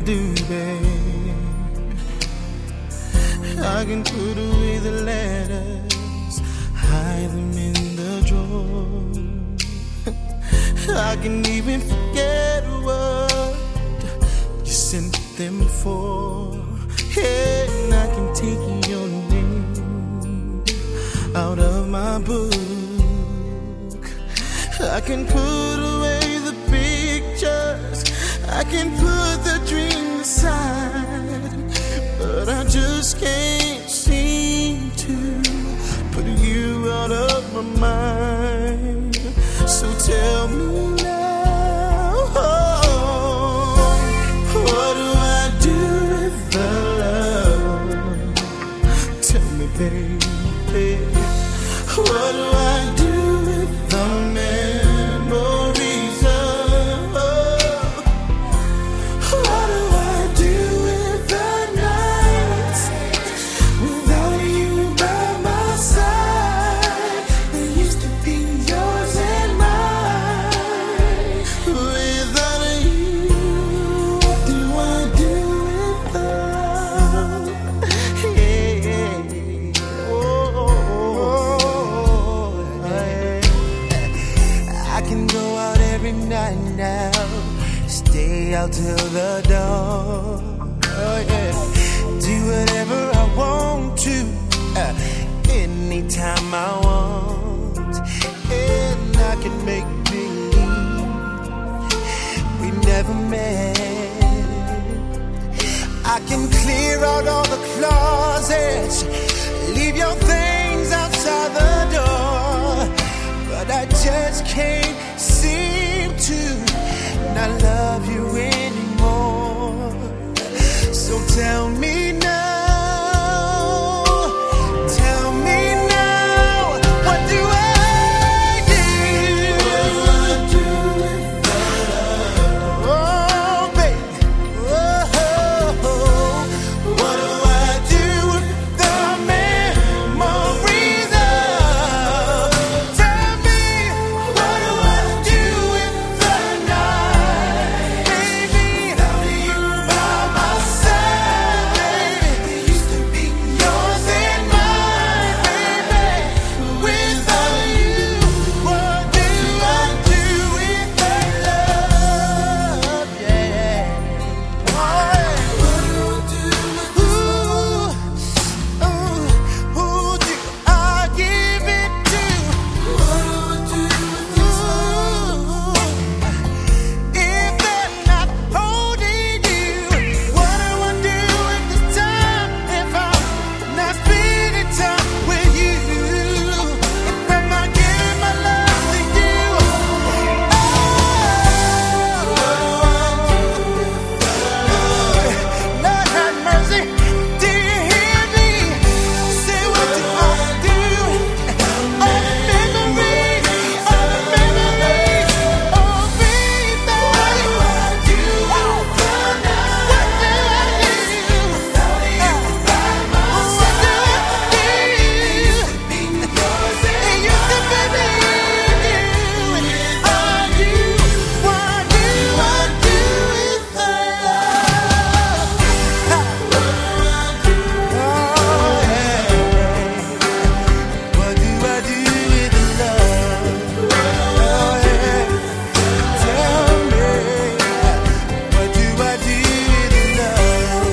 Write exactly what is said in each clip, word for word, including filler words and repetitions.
do, babe? I can put away the letters, hide them in the drawer. I can even forget what you sent them for. Hey, and I can take your name out of my book. I can put away the pictures, I can put the dream aside, but I just can't seem to put you out of my mind. So tell me now, oh, what do I do with the love? Tell me, baby, what do I do with the memories of? What do I do with the nights without you by my side? They used to be yours and mine. Without you, what do I do with love? Yeah. Oh, I can go out every night now, stay out till the dawn. Oh yeah, do whatever I want to, uh, anytime I want, and I can make believe we never met. I can clear out all the closets, leave your things outside the door, but I just can't seem to not love you anymore. So tell me now, tell me now, what do I do? What do I do with the love? Oh, baby, oh, what do I do with the memories of? Tell me, what do I do with the night, baby? Without you by my side, baby, they used to be yours and mine, baby. Without you, what do I do with the love? Yeah. What do I do with ooh, ooh, who do I give it to? What do I do with this love? If they're not holding you, what do I do with this time if I'm not spending time with you? If I'm not giving my love to you, oh, what do I do with the love? Lord have mercy, do you hear me? Say what do I do? All the memories, all the memories, oh baby. What do I do with the night? What do I do? Without you by my side, they used to be yours and mine. What do I do with the love? Oh yeah, tell me, what do I do with the love?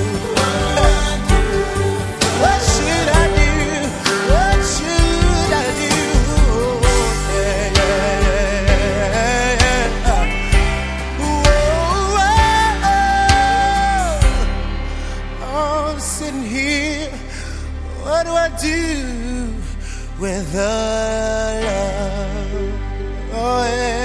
What should I do? What should I do? Yeah, yeah, yeah. Whoa, oh, I'm sitting here. What do I do with the love? Oh yeah.